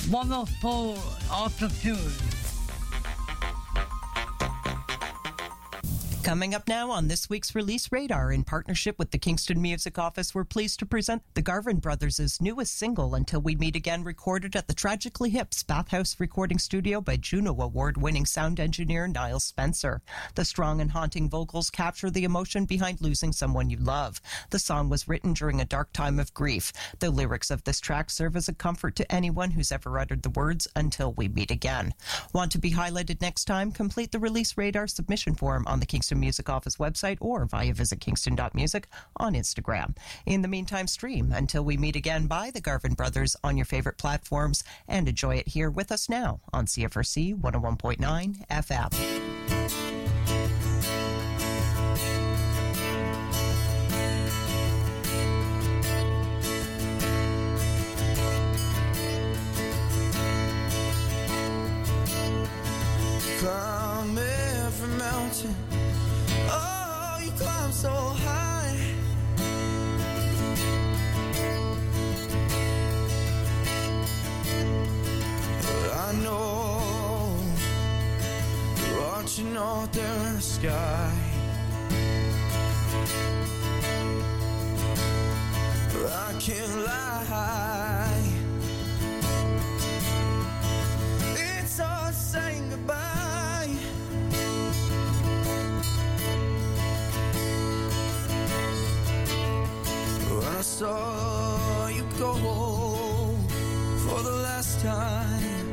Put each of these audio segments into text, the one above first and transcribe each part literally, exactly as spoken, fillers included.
wonderful altitude. Coming up now on this week's Release Radar, in partnership with the Kingston Music Office, we're pleased to present the Garvin Brothers' newest single, Until We Meet Again, recorded at the Tragically Hip's Bathhouse Recording Studio by Juno Award-winning sound engineer Niall Spencer. The strong and haunting vocals capture the emotion behind losing someone you love. The song was written during a dark time of grief. The lyrics of this track serve as a comfort to anyone who's ever uttered the words, Until We Meet Again. Want to be highlighted next time? Complete the Release Radar submission form on the Kingston Music Office website or via visit kingston dot music on Instagram. In the meantime, stream Until We Meet Again by the Garvin Brothers on your favorite platforms and enjoy it here with us now on C F R C one oh one point nine F M. Climb every mountain, oh, you climb so high. I know you're watching out there in the sky. I can't lie, it's all saying goodbye. I saw you go for the last time.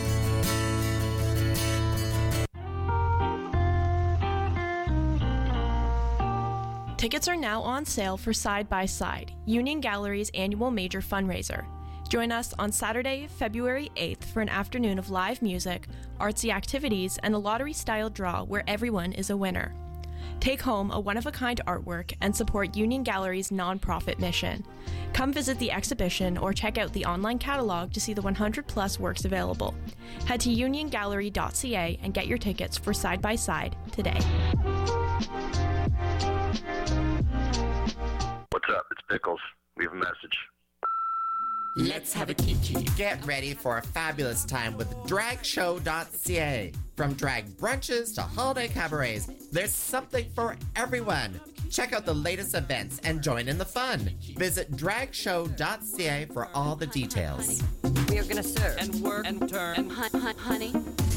Tickets are now on sale for Side by Side, Union Gallery's annual major fundraiser. Join us on Saturday, February eighth for an afternoon of live music, artsy activities, and a lottery-style draw where everyone is a winner. Take home a one-of-a-kind artwork and support Union Gallery's nonprofit mission. Come visit the exhibition or check out the online catalog to see the one hundred plus works available. Head to union gallery dot c a and get your tickets for Side by Side today. What's up? It's Pickles. Leave a message. Let's have a kiki. Get ready for a fabulous time with drag show dot c a. From drag brunches to holiday cabarets, there's something for everyone. Check out the latest events and join in the fun. Visit drag show dot c a for all the details. We are going to serve and work and turn and hun- hun- honey.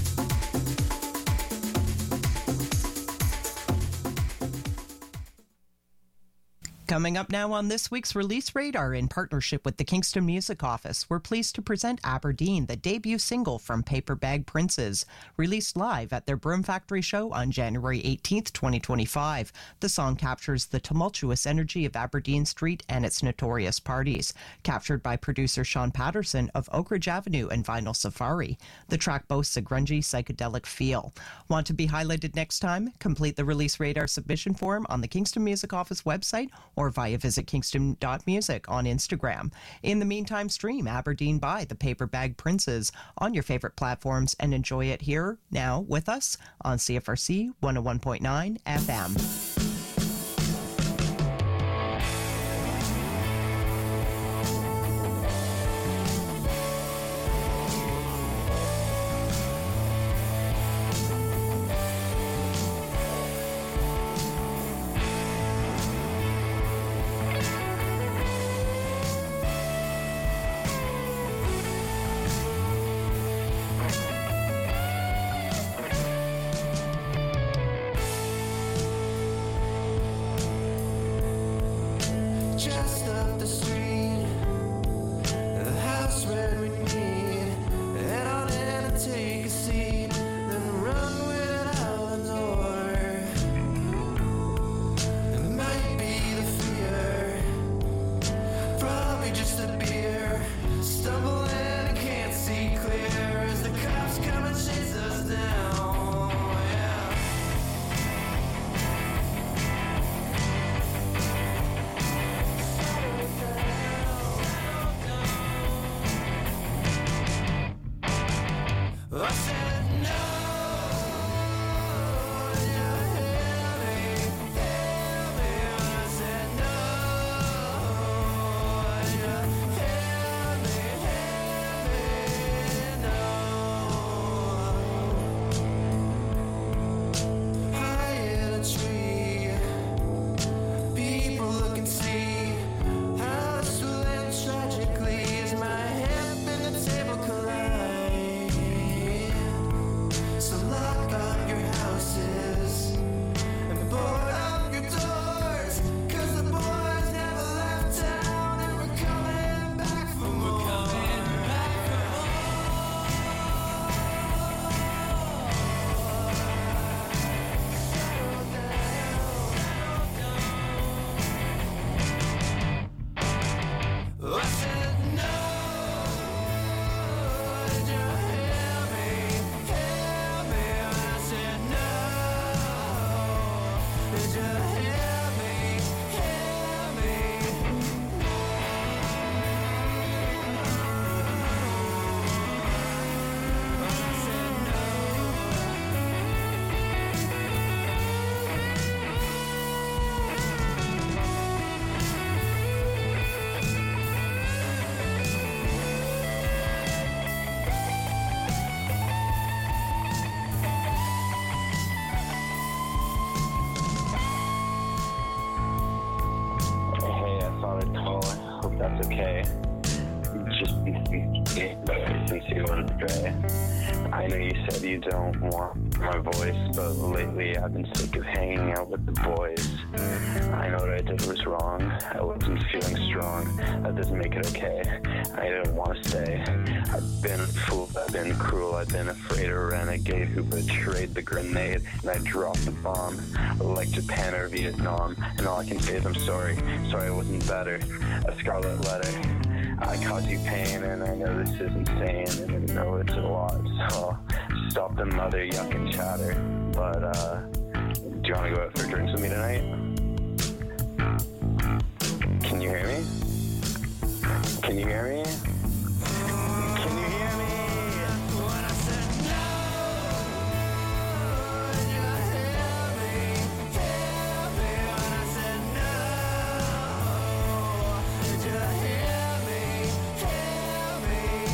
Coming up now on this week's Release Radar, in partnership with the Kingston Music Office, we're pleased to present Aberdeen, the debut single from Paper Bag Princes, released live at their Broom Factory show on January eighteenth, twenty twenty-five. The song captures the tumultuous energy of Aberdeen Street and its notorious parties, captured by producer Sean Patterson of Oak Ridge Avenue and Vinyl Safari. The track boasts a grungy, psychedelic feel. Want to be highlighted next time? Complete the Release Radar submission form on the Kingston Music Office website or via visit kingston dot music on Instagram. In the meantime, stream Aberdeen by the Paper Bag Princes on your favorite platforms and enjoy it here, now, with us on C F R C one oh one point nine F M. since you went astray. I know you said you don't want my voice, but lately I've been sick of hanging out with the boys. I know what I did was wrong. I wasn't feeling strong. That doesn't make it okay. I didn't want to stay. I've been a fool. I've been cruel. I've been afraid of a renegade who betrayed the grenade, and I dropped the bomb like Japan or Vietnam. And all I can say is I'm sorry. Sorry I wasn't better. A scarlet letter. I caused you pain, and I know this is insane, and I know it's a lot, so stop the mother yuck and chatter. But, uh, do you want to go out for drinks with me tonight? Can you hear me? Can you hear me? Can you hear me? When I said no, did you hear me? Hear me when I said no. Did you hear me? Hear me?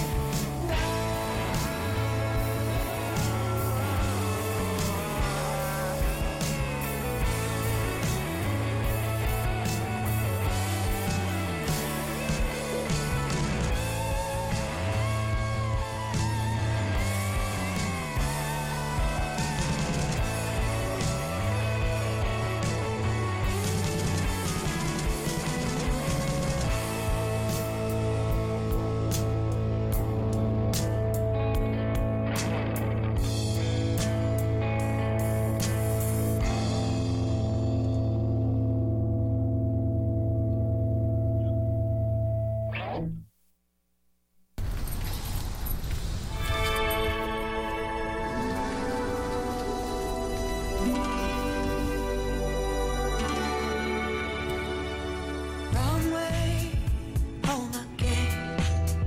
Wrong way, home again.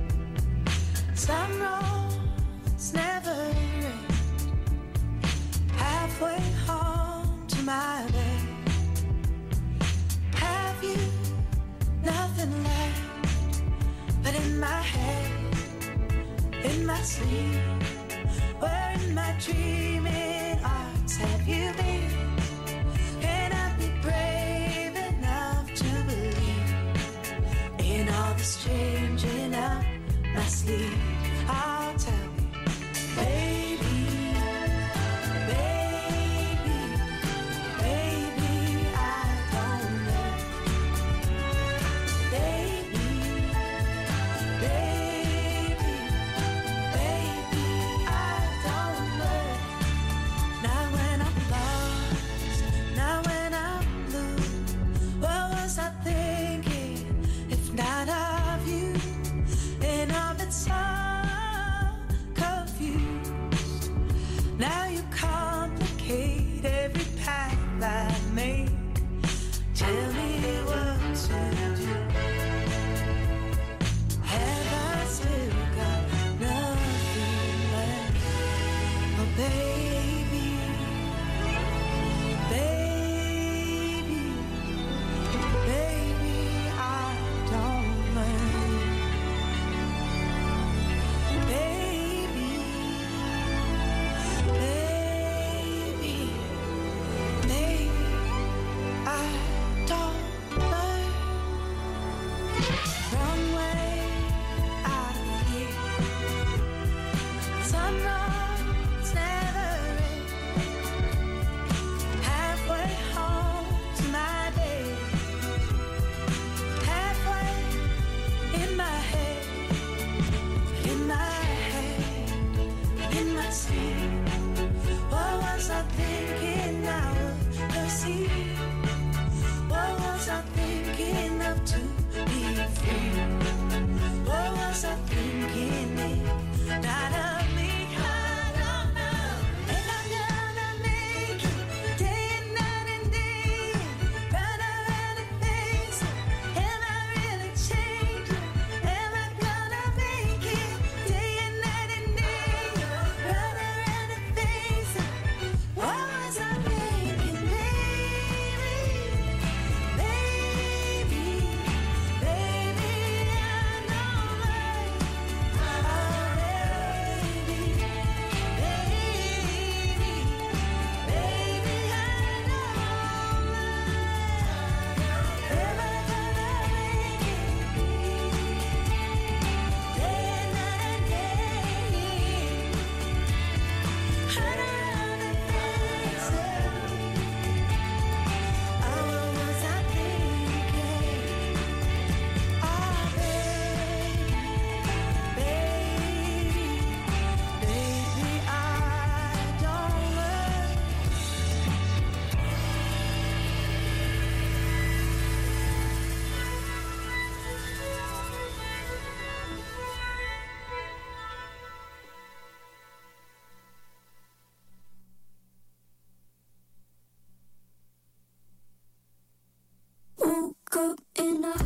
Some roads never end. Halfway home to my bed. Have you nothing left but in my head, in my sleep? Where in my dreaming arts have you been? Can I be brave enough to believe in all this changing up my sleeve? I'll tell you, baby, baby, baby, I don't know. Baby, baby, baby, I don't know. Now when I'm lost, now when I'm blue, what was I thinking if not of you? And of its all Hope in a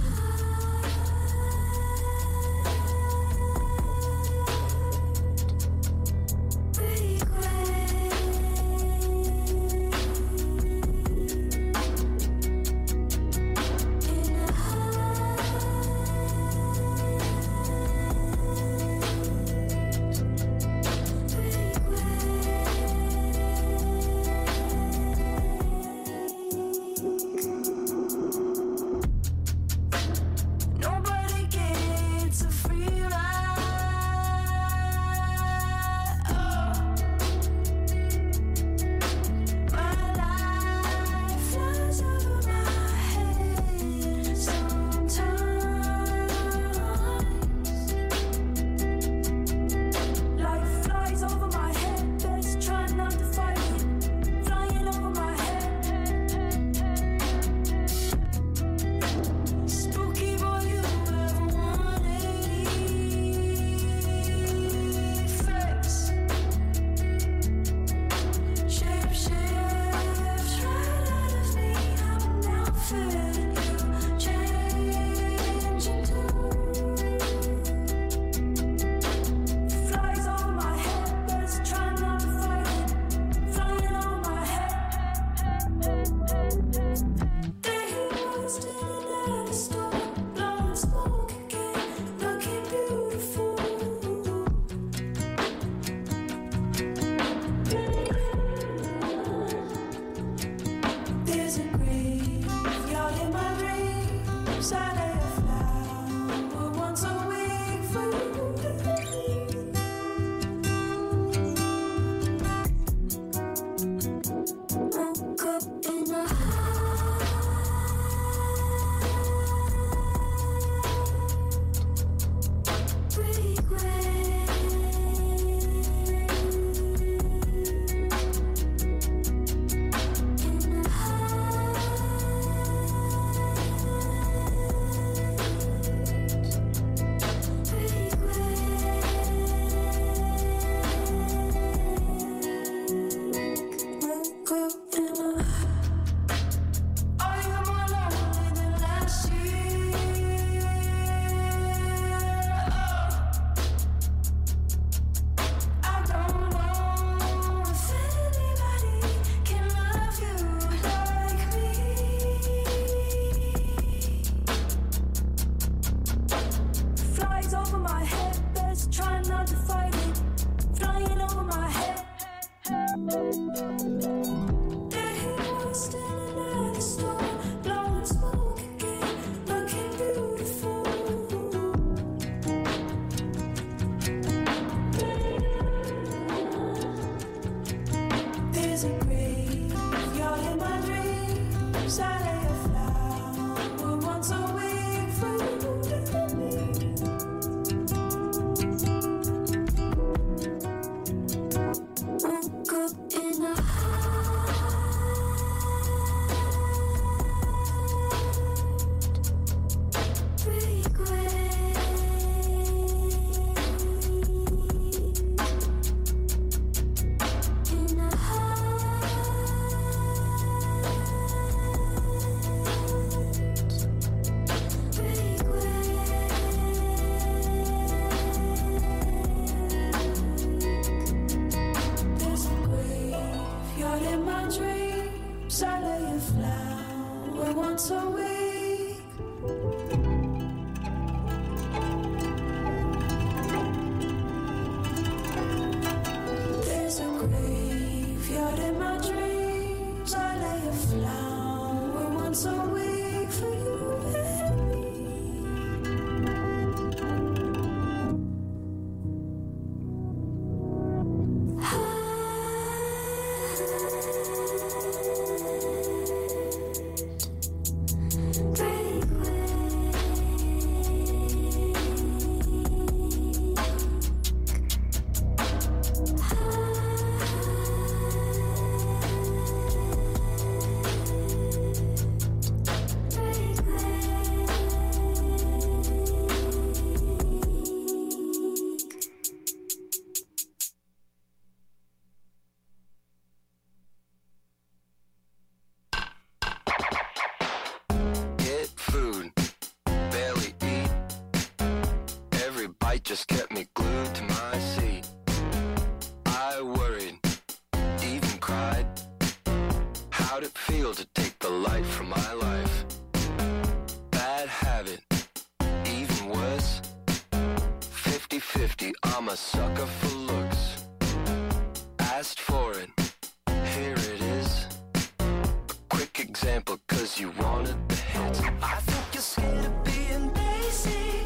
just kept me glued to my seat. I worried, even cried. How'd it feel to take the light from my life? Bad habit, even worse. Fifty-fifty, I'm a sucker for looks. Asked for it, here it is. A quick example, cause you wanted the hits. I think you're scared of being basic.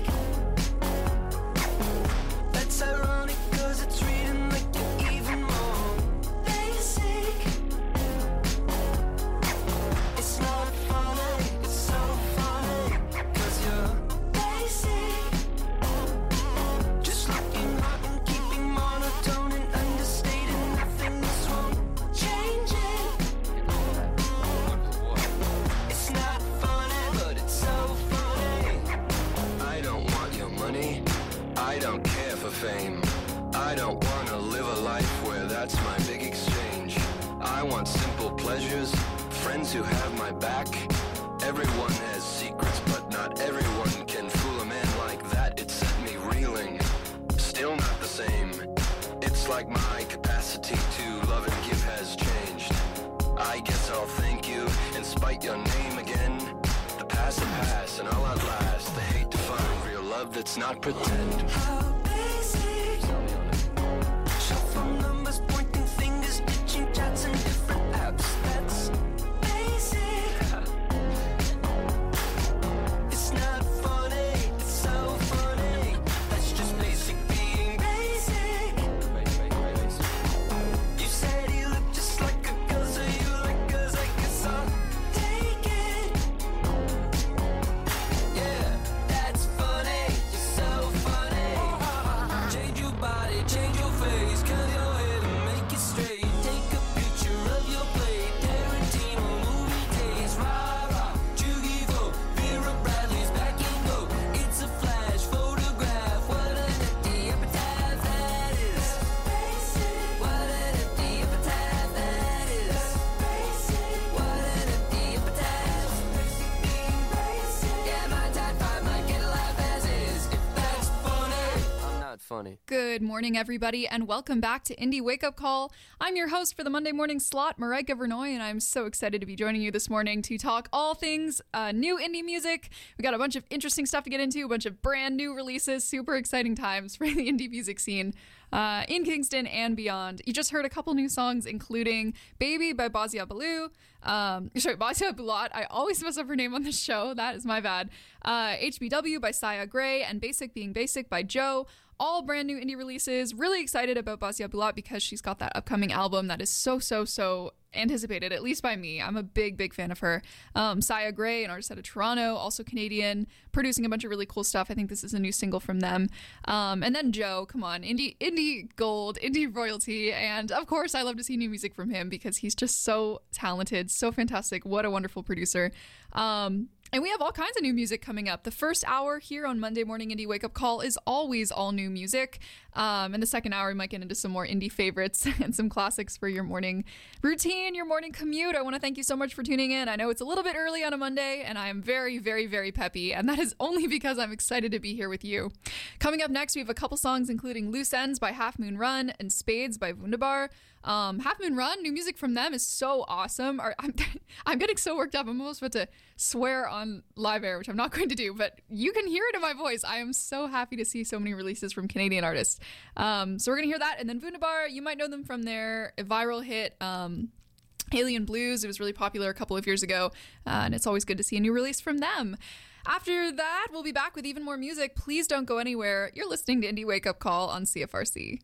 That's ironic, cause it's reading like you're even more basic. It's not funny, it's so funny, cause you're basic. Just looking hot and keeping monotone and understating nothing is wrong. Changing. It's not funny, but it's so funny. I don't want your money, I don't care for fame. I don't wanna live a life where that's my big exchange. I want simple pleasures, friends who have my back. Everyone has secrets, but not everyone can fool a man like that. It set me reeling, still not the same. It's like my capacity to love and give has changed. I guess I'll thank you and spite your name again. The past will pass and I'll outlast the hate to find real love that's not pretend. How basic. Shuffle numbers, pointing fingers, ditching chats and different apps. That's basic. It's not funny, it's so funny. That's just basic being basic. You said he looked just like a girl, so you like girls, I guess I'll take it. Yeah, that's funny, you're so funny. Change your body, change your face, curl your hair and make it straight. Take a picture of your plate, Tarantino movie days. Rah rah, Jugivo, Vera Bradley's back in go. It's a flash photograph. What an empty epitaph that is. What an empty epitaph that is. What an empty epitaph. Yeah, my type five might get a laugh as is. If that's funny. I'm not funny. Good morning, everybody, and welcome back to Indie Wake Up Call. I'm your host for the Monday morning slot, Mareika Vernoy, and I'm so excited to be joining you this morning to talk all things uh, new indie music. We got a bunch of interesting stuff to get into, a bunch of brand new releases, super exciting times for the indie music scene uh, in Kingston and beyond. You just heard a couple new songs, including Baby by Bazia Baloo, um, sorry, Bazia Bulat. I always mess up her name on this show. That is my bad. Uh, H B W by Saya Gray, and Basic Being Basic by Joe. All brand new indie releases. Really excited about Bazia Bulat because she's got that upcoming album that is so, so, so anticipated, at least by me. I'm a big, big fan of her. Um, Saya Gray, an artist out of Toronto, also Canadian, producing a bunch of really cool stuff. I think this is a new single from them. Um, and then Joe, come on, indie, indie gold, indie royalty. And of course, I love to see new music from him because he's just so talented, so fantastic. What a wonderful producer. Um, And we have all kinds of new music coming up. The first hour here on Monday Morning Indie Wake Up Call is always all new music. Um, and the second hour, we might get into some more indie favorites and some classics for your morning routine, your morning commute. I want to thank you so much for tuning in. I know it's a little bit early on a Monday, and I am very, very, very peppy. And that is only because I'm excited to be here with you. Coming up next, we have a couple songs, including Loose Ends by Half Moon Run and Spades by Wunderbar. Um, Half Moon Run, new music from them is so awesome. Or, I'm, I'm getting so worked up. I'm almost about to swear on live air, which I'm not going to do, but you can hear it in my voice. I am so happy to see so many releases from Canadian artists. Um, so we're going to hear that. And then Wunderbar, you might know them from their viral hit, um, Alien Blues. It was really popular a couple of years ago, uh, and it's always good to see a new release from them. After that, we'll be back with even more music. Please don't go anywhere. You're listening to Indie Wake Up Call on C F R C.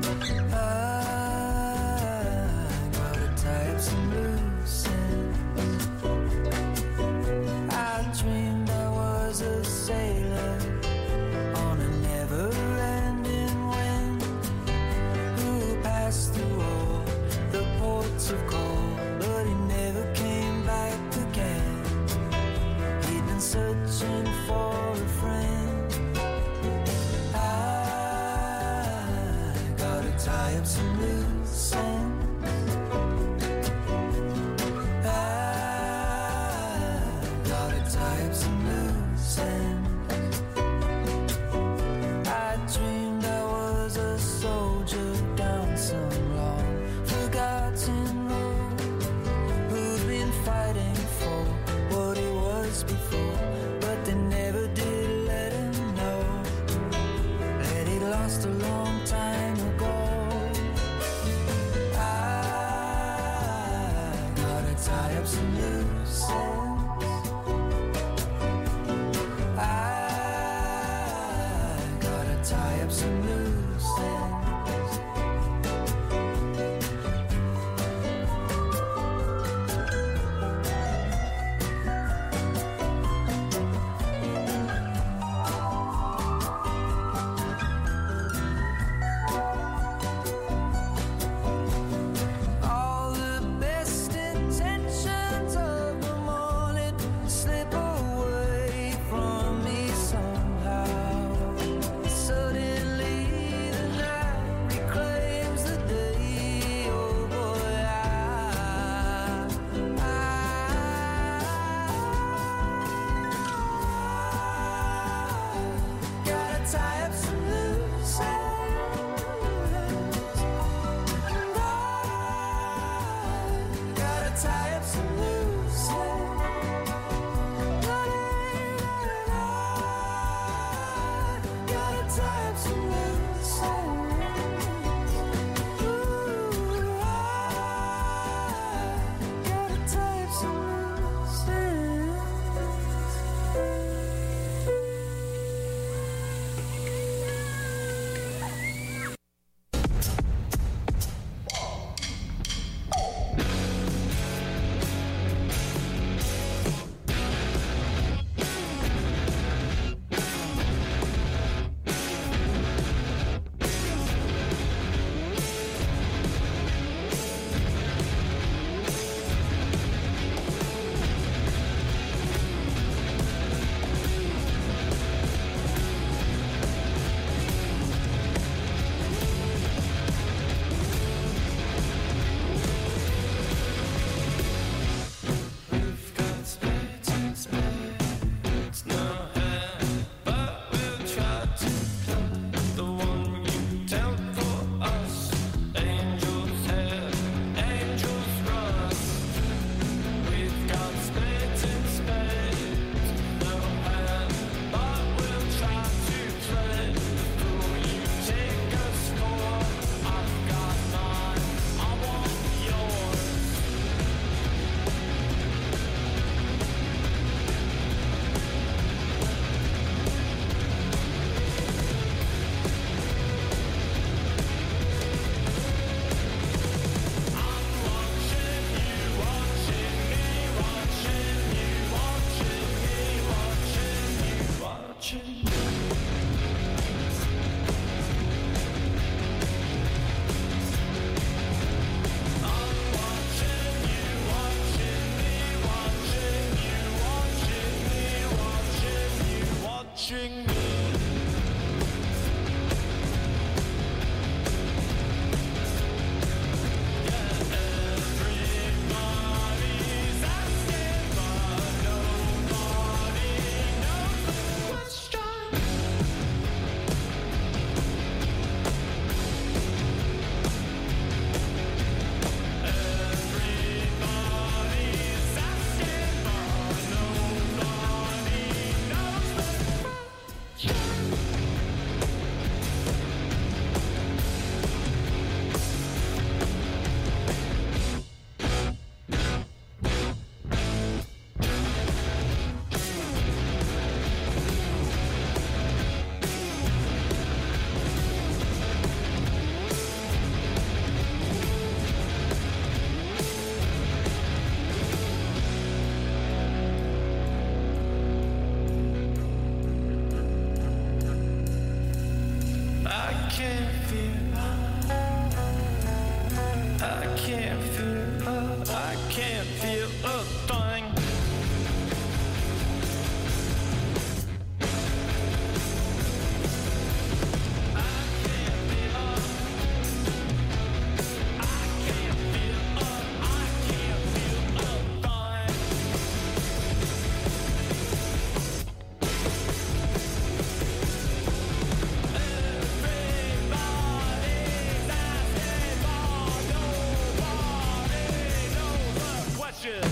I gotta tie up some loose ends. tie up some loose ends. I gotta tie up some loose ends. All the best intentions of the morning slip away from me somehow. Suddenly the night reclaims the day. Oh boy, I, I, gotta tie up some loose ends. And I gotta tie up some loose ends. But I gotta tie up some loose ends. Ooh, I gotta tie up some loose ends. We've got spades and spades, no hand, but we'll try to play the one you dealt for us. Angels head, angels rust. We've got spades and spades, no hand, but we'll try to play the fool you take us for. I've got mine, I want yours. Watching me. Everybody's asking, but nobody knows the question. Everybody's asking, but nobody knows the I can't feel, I can't feel, I can't feel a thing. I can't feel, I can't feel, I can't feel a thing. Everybody's asking, but nobody knows the question.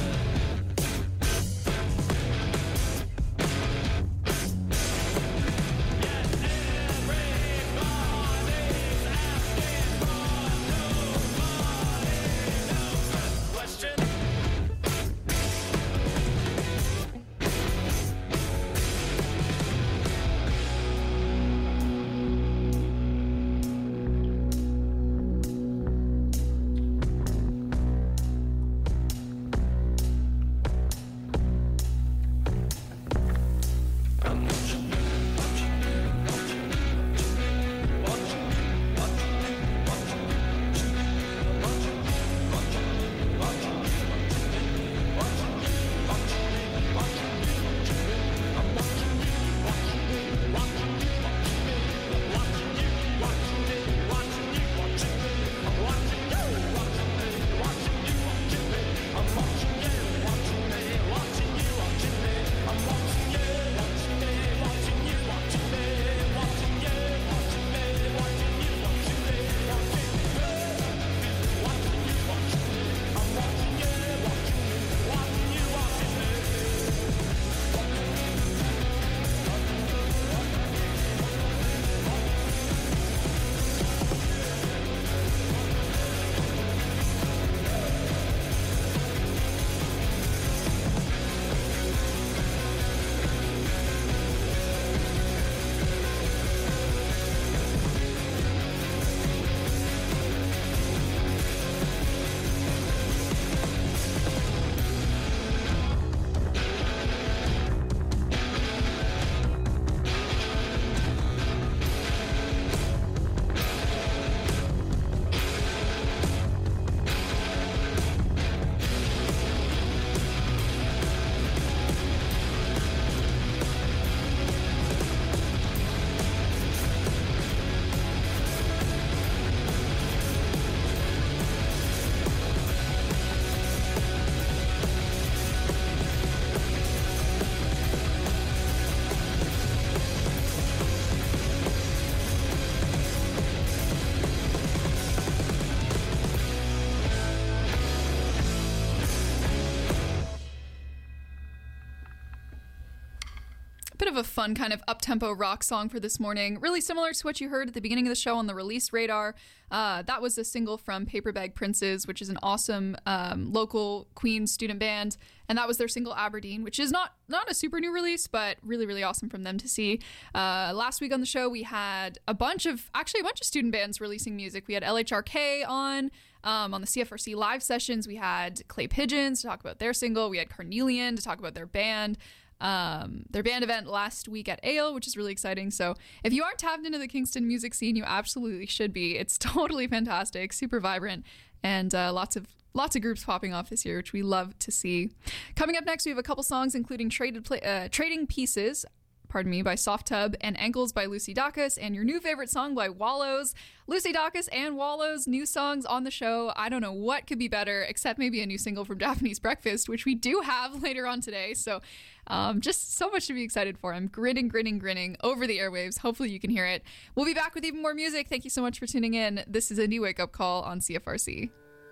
of a fun kind of up-tempo rock song for this morning, really similar to what you heard at the beginning of the show on the Release Radar. Uh, that was a single from Paper Bag Princes, which is an awesome um, local Queens student band, and that was their single Aberdeen, which is not not a super new release, but really, really awesome from them to see. Uh, last week on the show, we had a bunch of, actually a bunch of student bands releasing music. We had L H R K on, um, on the C F R C live sessions. We had Clay Pigeons to talk about their single. We had Carnelian to talk about their band. Um, their band event last week at Ale, which is really exciting. So if you aren't tapped into the Kingston music scene, you absolutely should be. It's totally fantastic, super vibrant, and uh, lots of lots of groups popping off this year, which we love to see. Coming up next, we have a couple songs, including Traded Play, uh, Trading Pieces, pardon me, by Soft Tub, and Ankles by Lucy Dacus, and your new favorite song by Wallows. Lucy Dacus and Wallows, new songs on the show. I don't know what could be better, except maybe a new single from Japanese Breakfast, which we do have later on today. So um, just so much to be excited for. I'm grinning, grinning, grinning over the airwaves. Hopefully you can hear it. We'll be back with even more music. Thank you so much for tuning in. This is Indie Wake Up Call on C F R C.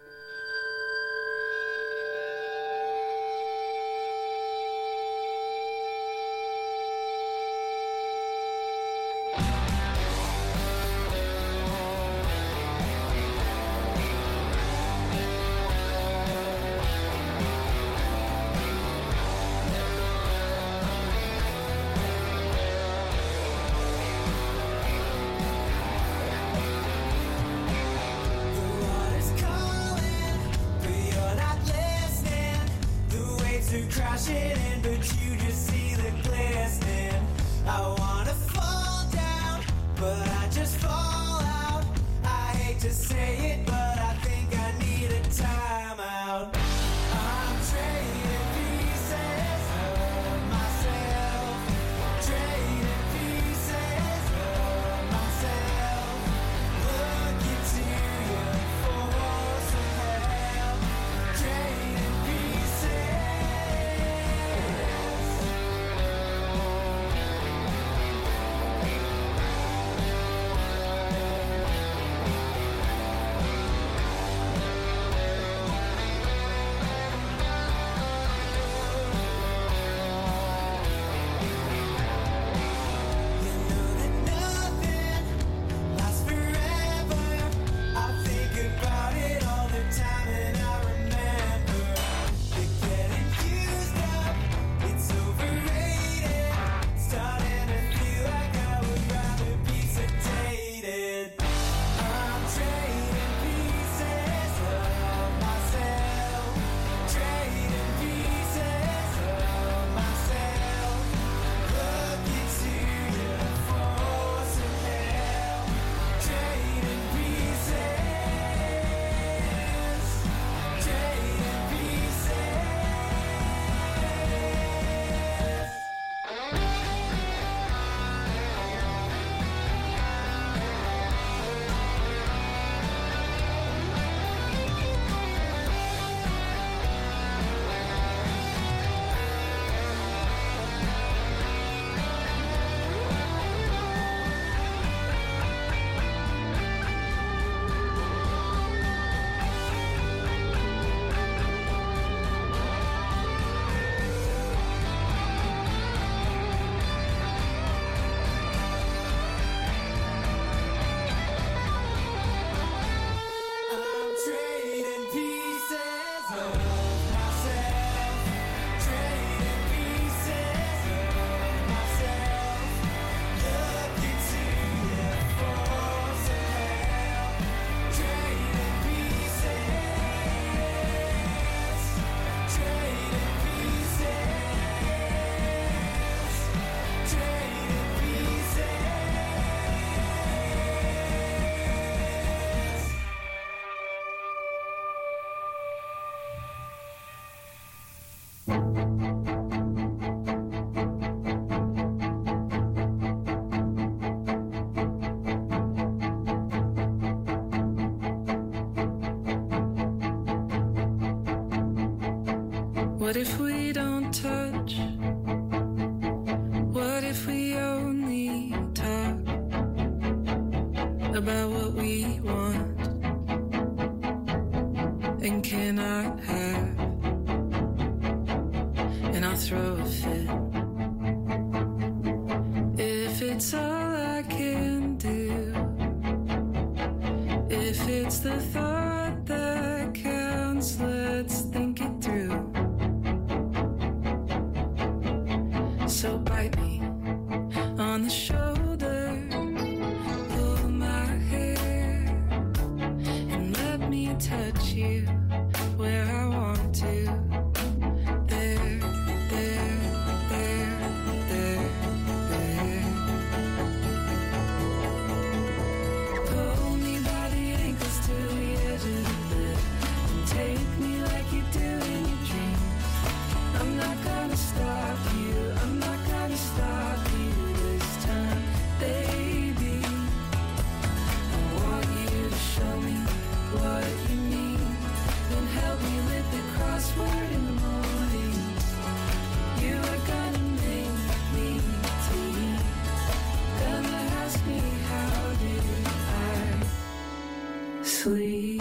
What if we don't touch? What if we only talk about what we want and cannot have? And I'll throw a fit. It's the thought that counts, let's think it through. So bite me on the shoulder, pull my hair, and let me touch you where I want to. There, there, there, there, there. Pull me by the ankles to the edge of the bed and take me like you do in your dreams. I'm not gonna stop you, I'm not gonna stop you this time, baby. I want you to show me what you mean, then help me with the crossword in the morning. You are gonna make me tea, gonna ask me how did I sleep.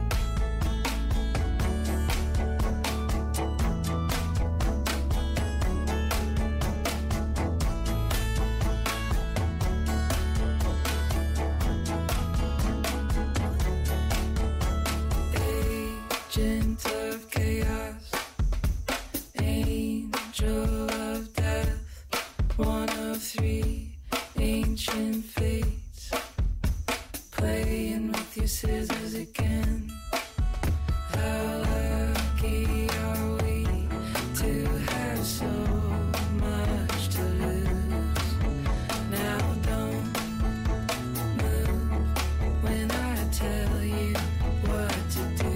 Agent of chaos, angel of death, one of three ancient fates, playing with your scissors again. How lucky are we to have so much to lose? Now don't move when I tell you what to do.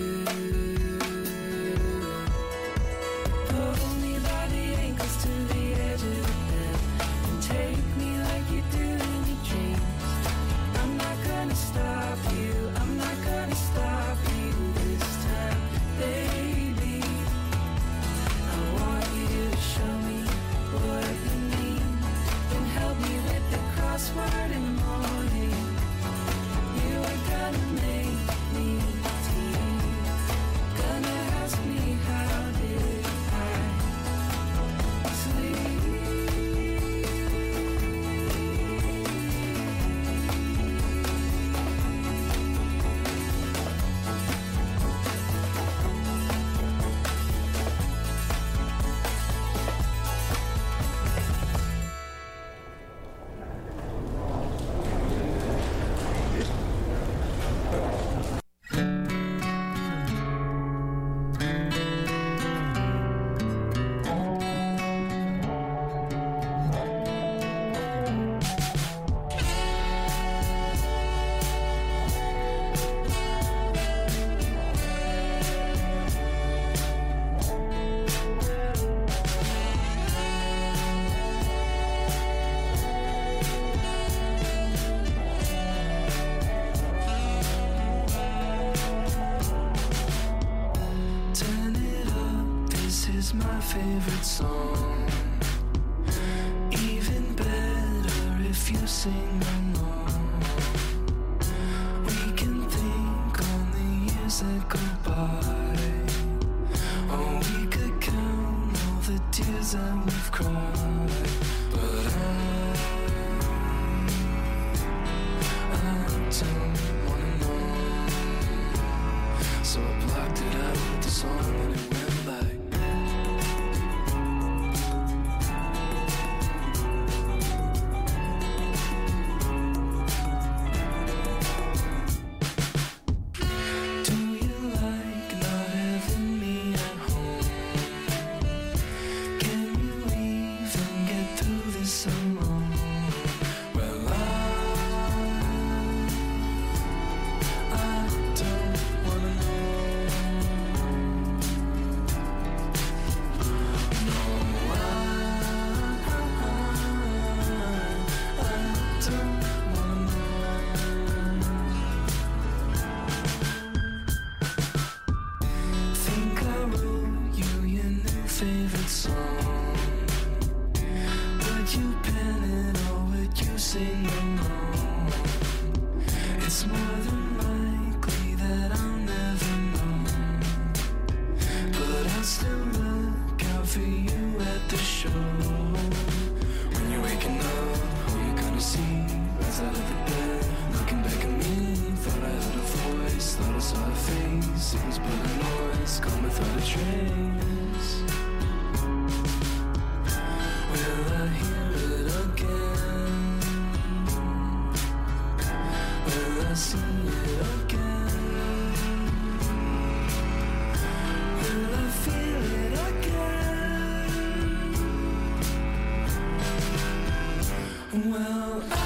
Pull me by the ankles to the edge of the bed and take me like you do in your dreams. I'm not gonna stop you, I'm not gonna stop you this time, baby. I want you to show me what you mean, then help me with the crossword in the morning. You are gonna make me tea, gonna ask me how did I sleep. Turn it up, this is my favorite song. Even better if you sing along. We can think on the years that go by, or we could count all the tears that we've cried. But I, I don't wanna know. So I blocked it out with the song and it went like do you like not having me at home? Can you even get through this alone? Well, I, I don't wanna know. is coming through the trains. Will I hear it again? Will I see it again? Will I feel it again? Well, I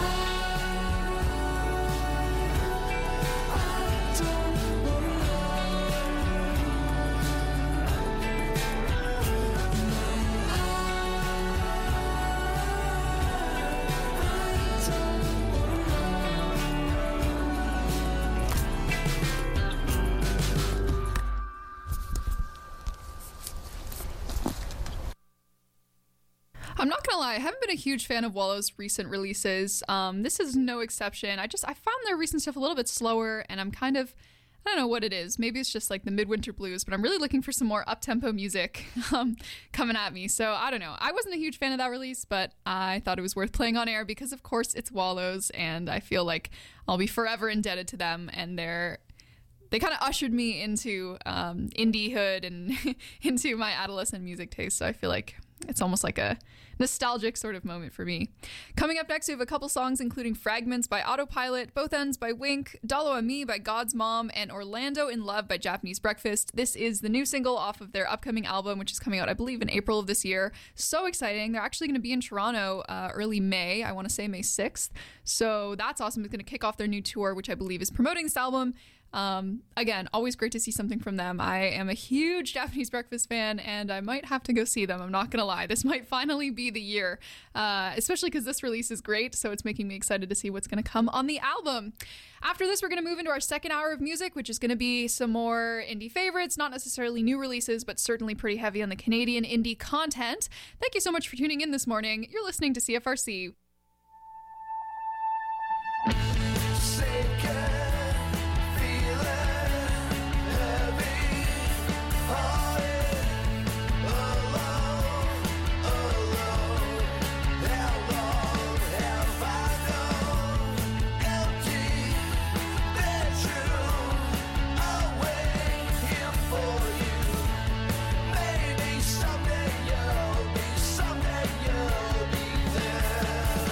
I'm not gonna lie, I haven't been a huge fan of Wallow's recent releases. Um, this is no exception. I just I found their recent stuff a little bit slower, and I'm kind of I don't know what it is. Maybe it's just like the midwinter blues, but I'm really looking for some more up-tempo music um, coming at me. So I don't know. I wasn't a huge fan of that release, but I thought it was worth playing on air because, of course, it's Wallow's, and I feel like I'll be forever indebted to them, and they're they kind of ushered me into um, indiehood and into my adolescent music taste. So I feel like it's almost like a nostalgic sort of moment for me. Coming up next, we have a couple songs including Fragments by Autopilot, Both Ends by Wink, Dalo Ami by God's Mom, and Orlando in Love by Japanese Breakfast. This is the new single off of their upcoming album, which is coming out, I believe, in April of this year. So exciting. They're actually going to be in Toronto uh, early May. I want to say May sixth. So that's awesome. It's going to kick off their new tour, which I believe is promoting this album. Um, again, always great to see something from them. I am a huge Japanese Breakfast fan, and I might have to go see them. I'm not gonna lie. This might finally be the year, uh, especially because this release is great, so it's making me excited to see what's gonna come on the album. After this, we're gonna move into our second hour of music, which is gonna be some more indie favorites, not necessarily new releases, but certainly pretty heavy on the Canadian indie content. Thank you so much for tuning in this morning. You're listening to C F R C. Someday you'll be, someday you'll be there.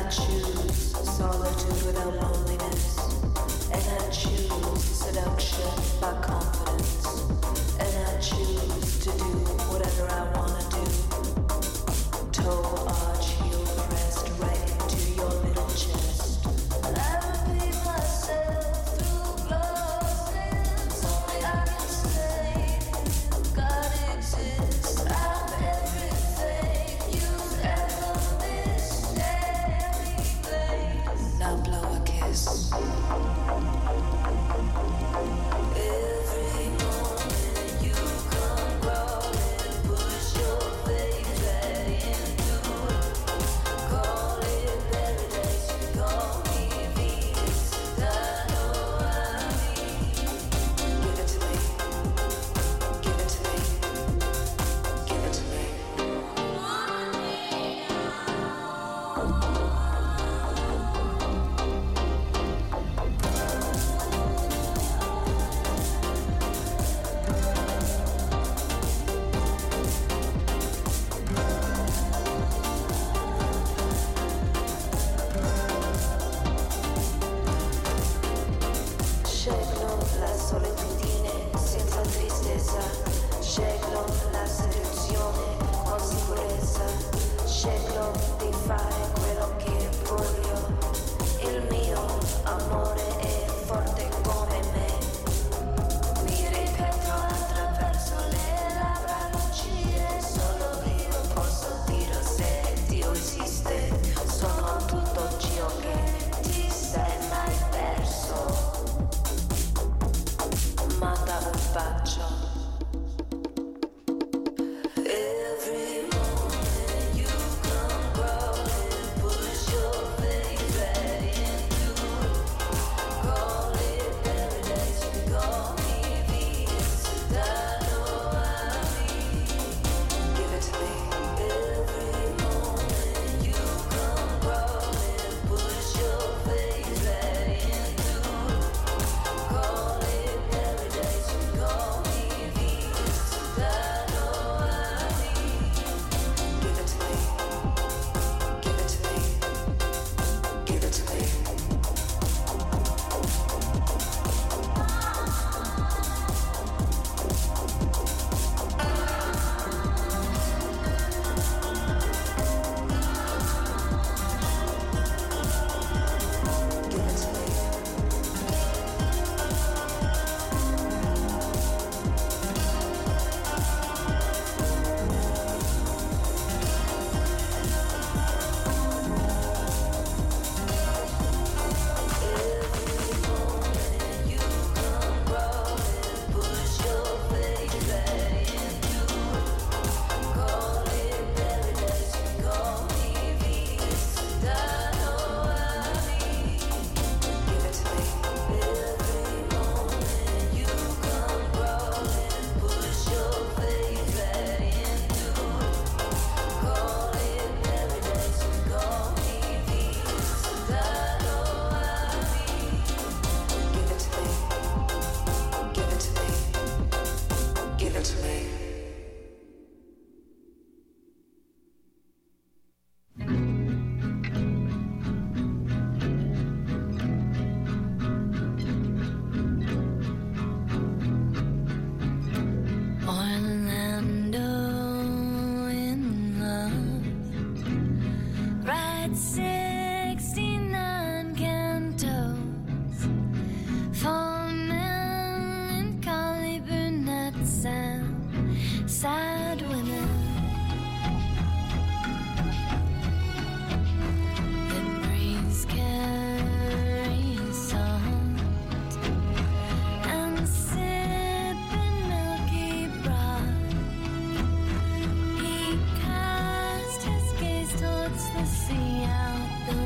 the sea out the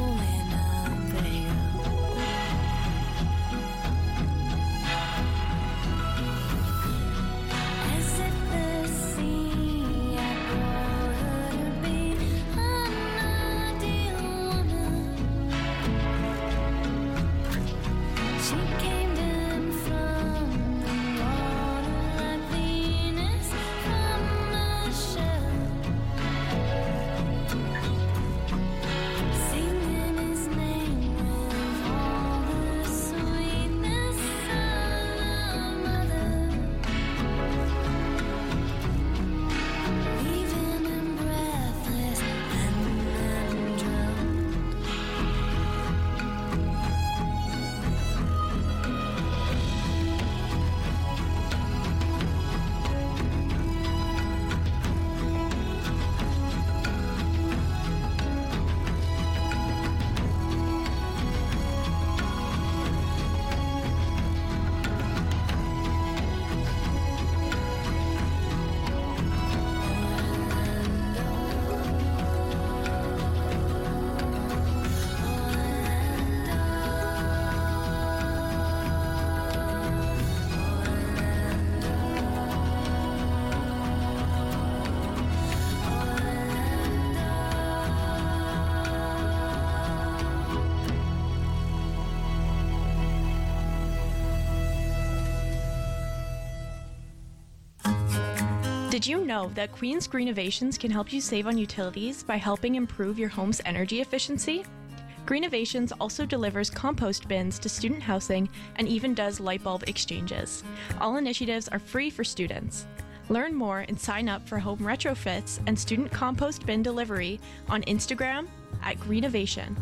Did you know that Queen's Greenovations can help you save on utilities by helping improve your home's energy efficiency? Greenovations also delivers compost bins to student housing and even does light bulb exchanges. All initiatives are free for students. Learn more and sign up for home retrofits and student compost bin delivery on Instagram at Greenovation.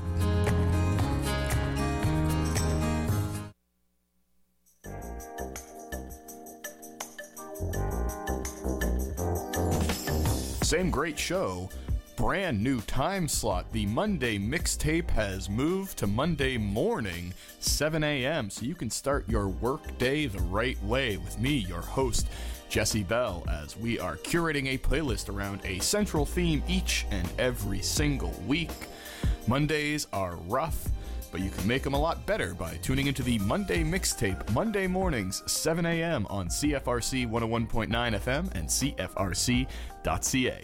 Same great show, brand new time slot. The Monday mixtape has moved to Monday morning, seven a.m., so you can start your work day the right way with me, your host, Jesse Bell, as we are curating a playlist around a central theme each and every single week. Mondays are rough, but you can make them a lot better by tuning into the Monday Mixtape, Monday mornings, seven a.m. on C F R C one oh one point nine F M and C F R C dot C A.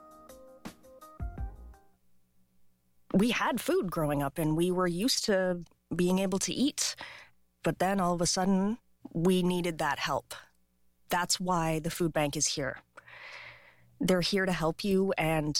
We had food growing up, and we were used to being able to eat. But then all of a sudden, we needed that help. That's why the food bank is here. They're here to help you, and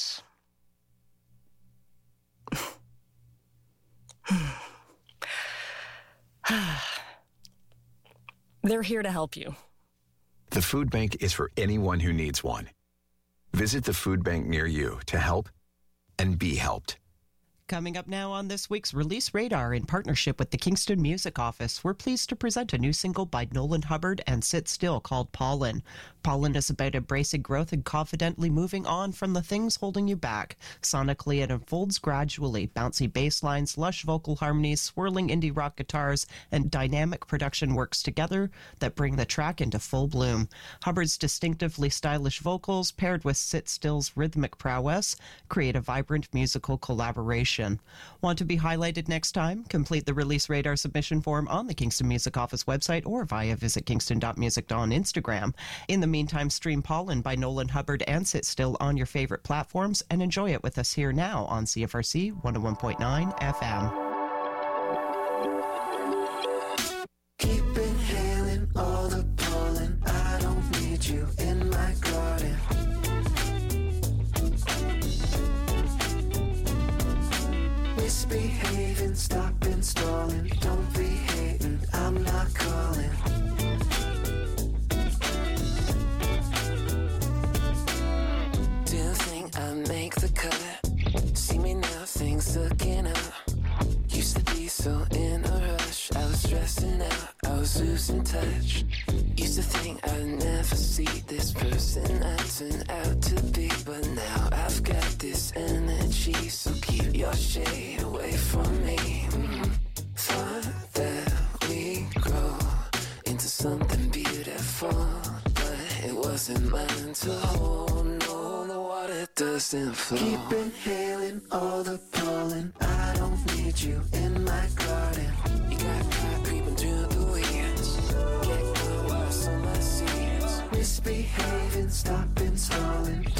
they're here to help you. The food bank is for anyone who needs one. Visit the food bank near you to help and be helped. Coming up now on this week's Release Radar in partnership with the Kingston Music Office, we're pleased to present a new single by Nolan Hubbard and Sit Still called Pollen. Pollen is about embracing growth and confidently moving on from the things holding you back. Sonically, it unfolds gradually. Bouncy bass lines, lush vocal harmonies, swirling indie rock guitars, and dynamic production works together that bring the track into full bloom. Hubbard's distinctively stylish vocals, paired with Sit Still's rhythmic prowess, create a vibrant musical collaboration. Want to be highlighted next time? Complete the Release Radar submission form on the Kingston Music Office website or via visit kingston dot music on Instagram. In the meantime, stream Pollen by Nolan Hubbard and Sit Still on your favorite platforms and enjoy it with us here now on C F R C one oh one point nine F M. Keep inhaling all the pollen. I don't need you in my garden. Misbehaving, stop installing. Don't be hating, I'm not calling. Do you think I make the cut? See me now, things looking up. Used to be so in a rush. I was stressing out, I was losing touch. Used to think I'd never see this person I turned out to be. But now I've got this energy, so keep your shade away from me. Mm-hmm. Thought that we grow into something beautiful, but it wasn't mine to hold. No, the water doesn't flow. Keep inhaling all the pollen. I don't need you in my garden. You got caught creeping through the weeds. Get caught while some my seeds. Misbehaving, stop installing.